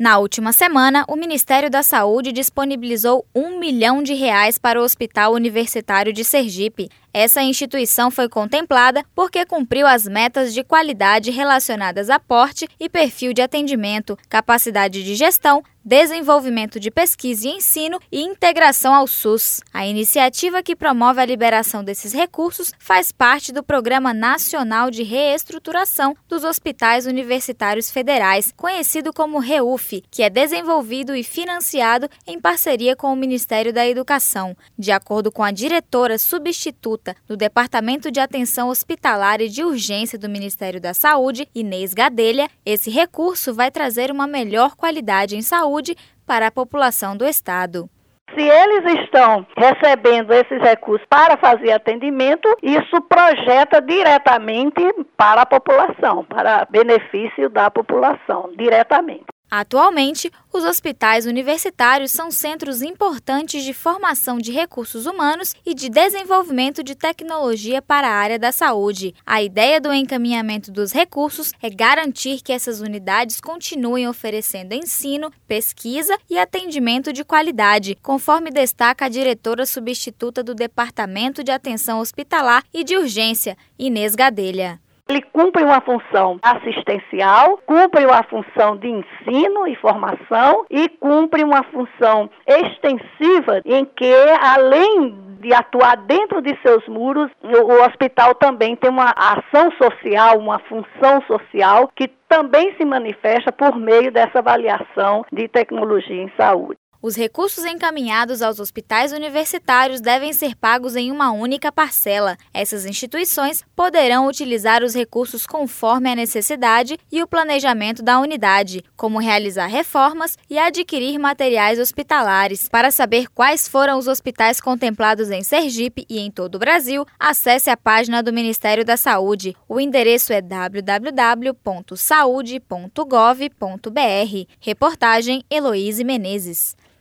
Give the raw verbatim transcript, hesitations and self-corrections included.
Na última semana, o Ministério da Saúde disponibilizou um milhão de reais para o Hospital Universitário de Sergipe. Essa instituição foi contemplada porque cumpriu as metas de qualidade relacionadas a porte e perfil de atendimento, capacidade de gestão, desenvolvimento de pesquisa e ensino e integração ao SUS. A iniciativa que promove a liberação desses recursos faz parte do Programa Nacional de Reestruturação dos Hospitais Universitários Federais, conhecido como REUF, que é desenvolvido e financiado em parceria com o Ministério da Educação. De acordo com a diretora substituta do Departamento de Atenção Hospitalar e de Urgência do Ministério da Saúde, Inês Gadelha, esse recurso vai trazer uma melhor qualidade em saúde para a população do estado. Se eles estão recebendo esses recursos para fazer atendimento, isso projeta diretamente para a população, para benefício da população, diretamente. Atualmente, os hospitais universitários são centros importantes de formação de recursos humanos e de desenvolvimento de tecnologia para a área da saúde. A ideia do encaminhamento dos recursos é garantir que essas unidades continuem oferecendo ensino, pesquisa e atendimento de qualidade, conforme destaca a diretora substituta do Departamento de Atenção Hospitalar e de Urgência, Inês Gadelha. Ele cumpre uma função assistencial, cumpre uma função de ensino e formação e cumpre uma função extensiva em que, além de atuar dentro de seus muros, o hospital também tem uma ação social, uma função social que também se manifesta por meio dessa avaliação de tecnologia em saúde. Os recursos encaminhados aos hospitais universitários devem ser pagos em uma única parcela. Essas instituições poderão utilizar os recursos conforme a necessidade e o planejamento da unidade, como realizar reformas e adquirir materiais hospitalares. Para saber quais foram os hospitais contemplados em Sergipe e em todo o Brasil, acesse a página do Ministério da Saúde. O endereço é w w w ponto saude ponto gov ponto b r. Reportagem Heloíse Menezes.